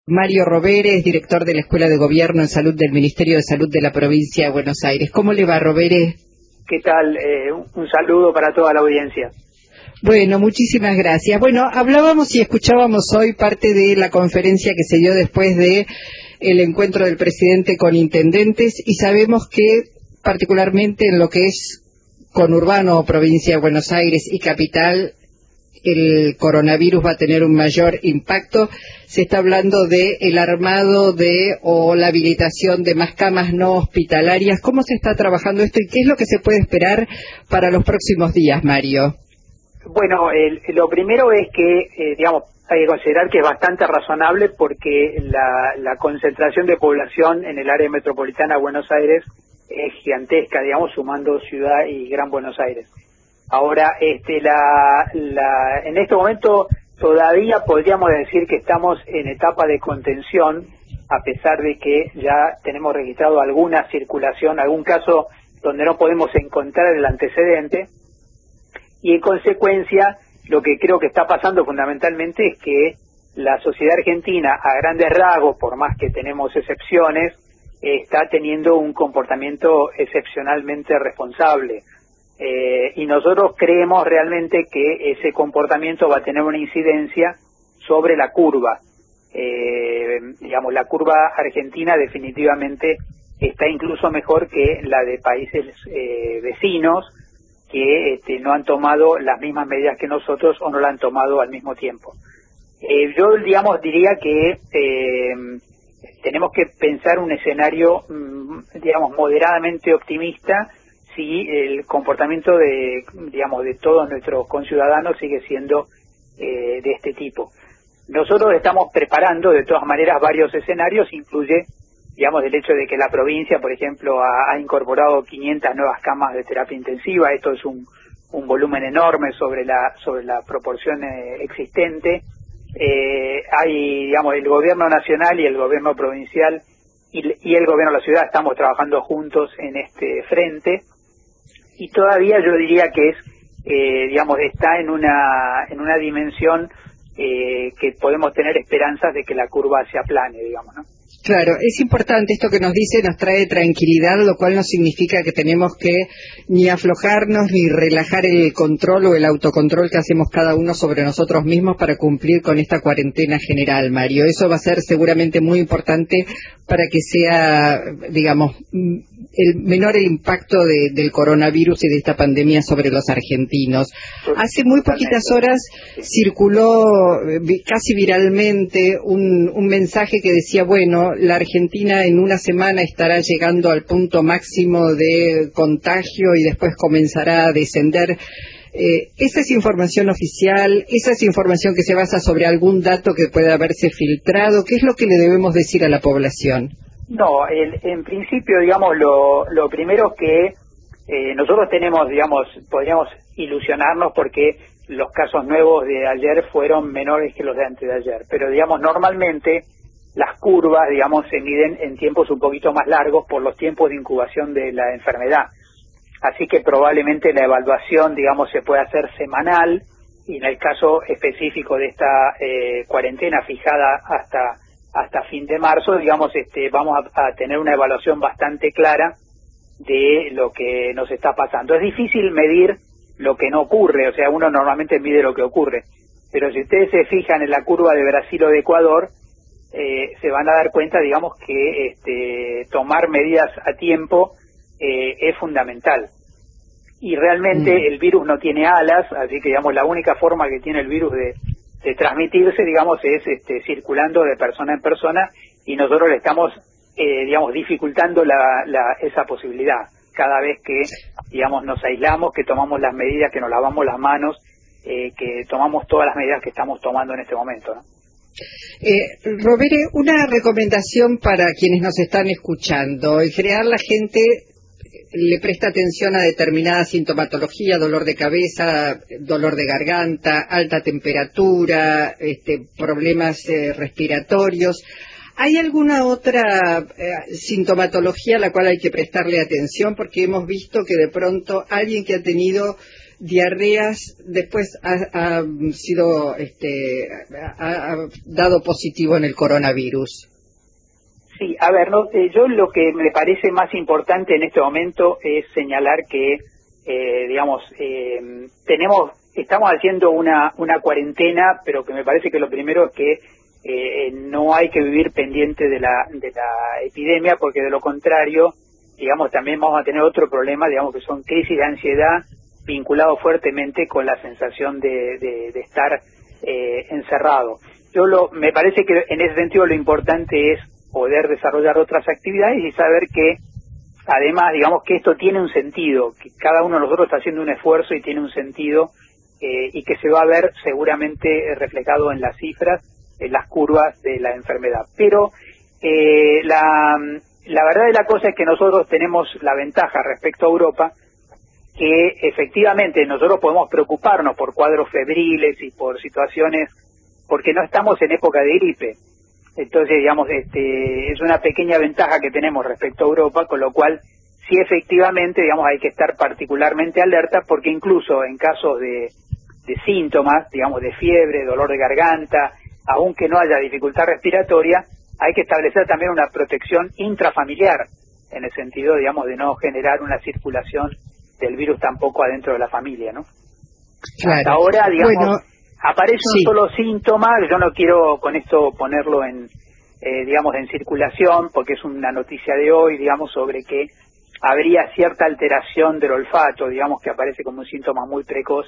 Mario Rovere es director de la Escuela de Gobierno en Salud del Ministerio de Salud de la Provincia de Buenos Aires. ¿Cómo le va, Rovere? ¿Qué tal? Un saludo para toda la audiencia. Bueno, muchísimas gracias. Bueno, hablábamos y escuchábamos hoy parte de la conferencia que se dio después de el encuentro del presidente con intendentes y sabemos que particularmente en lo que es conurbano, provincia de Buenos Aires y capital, el coronavirus va a tener un mayor impacto. Se está hablando de el armado o la habilitación de más camas no hospitalarias. ¿Cómo se está trabajando esto y qué es lo que se puede esperar para los próximos días, Mario? Bueno, lo primero es que, hay que considerar que es bastante razonable porque la concentración de población en el área metropolitana de Buenos Aires es gigantesca, sumando Ciudad y Gran Buenos Aires. Ahora, en este momento todavía podríamos decir que estamos en etapa de contención, a pesar de que ya tenemos registrado alguna circulación, algún caso donde no podemos encontrar el antecedente, y en consecuencia lo que creo que está pasando fundamentalmente es que la sociedad argentina, a grandes rasgos, por más que tenemos excepciones, está teniendo un comportamiento excepcionalmente responsable. Y nosotros creemos realmente que ese comportamiento va a tener una incidencia sobre la curva. La curva argentina definitivamente está incluso mejor que la de países vecinos que no han tomado las mismas medidas que nosotros o no la han tomado al mismo tiempo. Yo, diría que tenemos que pensar un escenario, moderadamente optimista si el comportamiento de todos nuestros conciudadanos sigue siendo de este tipo. Nosotros estamos preparando de todas maneras varios escenarios, incluye el hecho de que la provincia, por ejemplo, ha incorporado 500 nuevas camas de terapia intensiva. Esto es un volumen enorme sobre la proporción existente. Hay, el gobierno nacional y el gobierno provincial y el gobierno de la ciudad estamos trabajando juntos en este frente. Y todavía yo diría que está en una dimensión que podemos tener esperanzas de que la curva se aplane, ¿no? Claro, es importante esto que nos dice, nos trae tranquilidad, lo cual no significa que tenemos que ni aflojarnos ni relajar el control o el autocontrol que hacemos cada uno sobre nosotros mismos para cumplir con esta cuarentena general, Mario. Eso va a ser seguramente muy importante para que sea, menor el impacto del coronavirus y de esta pandemia sobre los argentinos. Hace muy poquitas horas circuló casi viralmente un mensaje que decía, la Argentina en una semana estará llegando al punto máximo de contagio y después comenzará a descender. ¿Esa es información oficial? ¿Esa es información que se basa sobre algún dato que pueda haberse filtrado? ¿Qué es lo que le debemos decir a la población? No, en principio, lo primero que nosotros tenemos, podríamos ilusionarnos porque los casos nuevos de ayer fueron menores que los de antes de ayer, pero normalmente las curvas, se miden en tiempos un poquito más largos por los tiempos de incubación de la enfermedad. Así que probablemente la evaluación, se puede hacer semanal, y en el caso específico de esta cuarentena fijada hasta fin de marzo, vamos a tener una evaluación bastante clara de lo que nos está pasando. Es difícil medir lo que no ocurre, o sea, uno normalmente mide lo que ocurre, pero si ustedes se fijan en la curva de Brasil o de Ecuador, se van a dar cuenta, que tomar medidas a tiempo es fundamental. Y realmente el virus no tiene alas, así que, la única forma que tiene el virus de transmitirse, es circulando de persona en persona, y nosotros le estamos, dificultando esa posibilidad. Cada vez que, nos aislamos, que tomamos las medidas, que nos lavamos las manos, que tomamos todas las medidas que estamos tomando en este momento, ¿no? Rovere, una recomendación para quienes nos están escuchando. En general la gente le presta atención a determinada sintomatología, dolor de cabeza, dolor de garganta, alta temperatura, problemas respiratorios. ¿Hay alguna otra sintomatología a la cual hay que prestarle atención? Porque hemos visto que de pronto alguien que ha tenido diarreas, después ha dado positivo en el coronavirus. Sí, a ver, no, yo lo que me parece más importante en este momento es señalar que, estamos haciendo una cuarentena, pero que me parece que lo primero es que no hay que vivir pendiente de la epidemia, porque de lo contrario, digamos, también vamos a tener otro problema, digamos, que son crisis de ansiedad vinculados fuertemente con la sensación de estar encerrado. Me parece que en ese sentido lo importante es poder desarrollar otras actividades y saber que además, digamos, que esto tiene un sentido, que cada uno de nosotros está haciendo un esfuerzo y tiene un sentido, y que se va a ver seguramente reflejado en las cifras, en las curvas de la enfermedad. Pero la verdad de la cosa es que nosotros tenemos la ventaja respecto a Europa, que efectivamente nosotros podemos preocuparnos por cuadros febriles y por situaciones, porque no estamos en época de gripe. Entonces, digamos, es una pequeña ventaja que tenemos respecto a Europa, con lo cual sí, efectivamente, digamos, hay que estar particularmente alerta, porque incluso en casos de síntomas, digamos, de fiebre, dolor de garganta, aunque no haya dificultad respiratoria, hay que establecer también una protección intrafamiliar, en el sentido, digamos, de no generar una circulación del virus tampoco adentro de la familia, ¿no? Claro. Hasta ahora, digamos, bueno, aparece un sí. solo síntoma. Yo no quiero con esto ponerlo en circulación, porque es una noticia de hoy, digamos, sobre que habría cierta alteración del olfato, digamos, que aparece como un síntoma muy precoz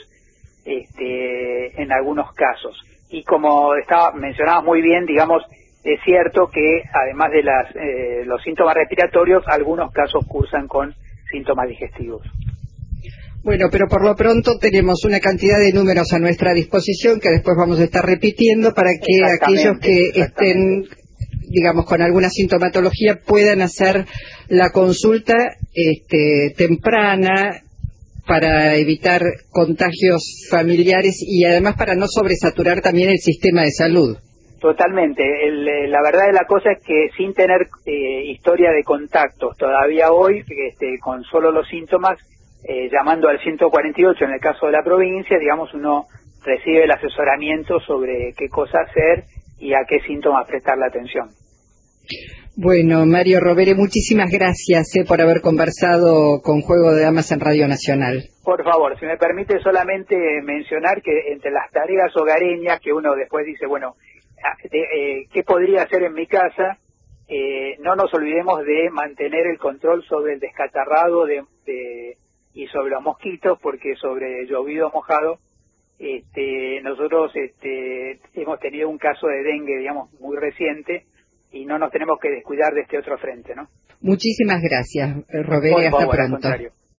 en algunos casos. Y como mencionabas muy bien, digamos, es cierto que además de los síntomas respiratorios, algunos casos cursan con síntomas digestivos. Bueno, pero por lo pronto tenemos una cantidad de números a nuestra disposición que después vamos a estar repitiendo para que aquellos que estén, digamos, con alguna sintomatología puedan hacer la consulta temprana para evitar contagios familiares y además para no sobresaturar también el sistema de salud. Totalmente. La verdad de la cosa es que sin tener historia de contactos todavía hoy, con solo los síntomas, llamando al 148 en el caso de la provincia, digamos, uno recibe el asesoramiento sobre qué cosa hacer y a qué síntomas prestarle atención. Bueno, Mario Rovere, muchísimas gracias por haber conversado con Juego de Damas en Radio Nacional. Por favor, si me permite solamente mencionar que entre las tareas hogareñas que uno después dice, bueno, ¿qué podría hacer en mi casa? No nos olvidemos de mantener el control sobre el descatarrado y sobre los mosquitos, porque sobre llovido mojado nosotros hemos tenido un caso de dengue, digamos, muy reciente, y no nos tenemos que descuidar de este otro frente, ¿no? Muchísimas gracias, Rovere, hasta pronto.